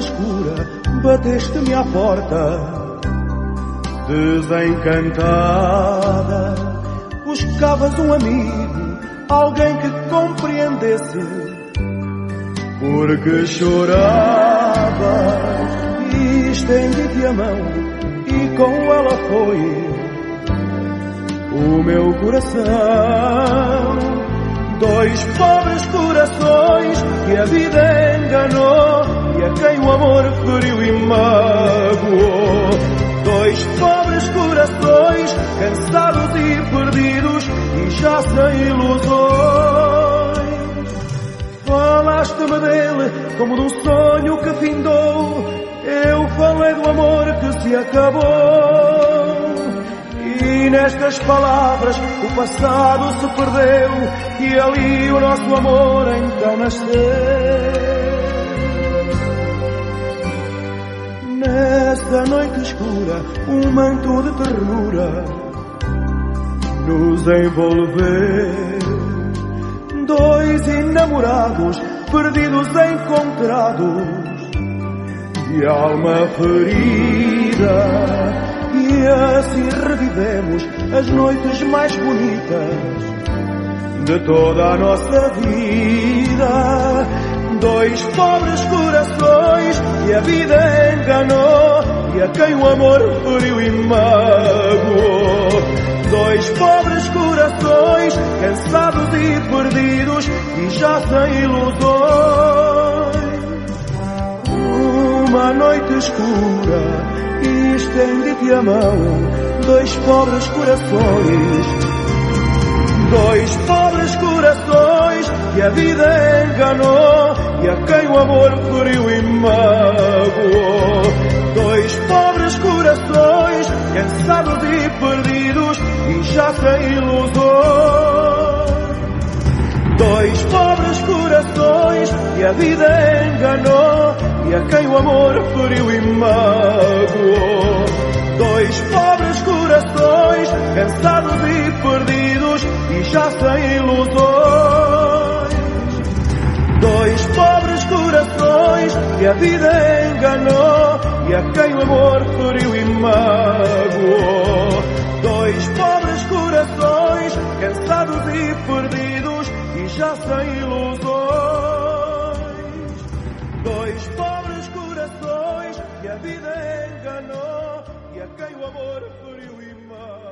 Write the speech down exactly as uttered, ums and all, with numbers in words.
escura bateste-me à porta, desencantada. Buscavas um amigo, alguém que compreendesse, porque choravas. E estendi-te a mão e com ela foi o meu coração. Dois pobres corações que a vida enganou e a quem o amor feriu e magoou. Dois pobres corações cansados e perdidos e já sem ilusões. Falaste-me dele como de um sonho que findou. Eu falei do amor que se acabou. E nestas palavras o passado se perdeu e ali o nosso amor então nasceu. Nessa noite escura um manto de ternura nos envolveu. Dois enamorados perdidos encontrados de alma ferida. E assim revivemos as noites mais bonitas de toda a nossa vida. Dois pobres corações que a vida enganou e a quem o amor feriu e magoou. Dois pobres corações cansados e perdidos e já sem ilusões. Uma noite escura e estendi-te a mão. Dois pobres corações, dois pobres corações que a vida enganou e a quem o amor feriu e magoou. Dois pobres corações cansados e perdidos e já sem ilusões. Dois pobres corações que a vida enganou e a quem o amor feriu e magoou. Dois pobres corações cansados e perdidos e já sem ilusões. Dois pobres corações que a vida enganou e a quem o amor feriu e magoou. Dois pobres corações cansados e perdidos e já sem ilusões. Dois pobres corações que a vida enganou e a quem o amor feriu e magoou.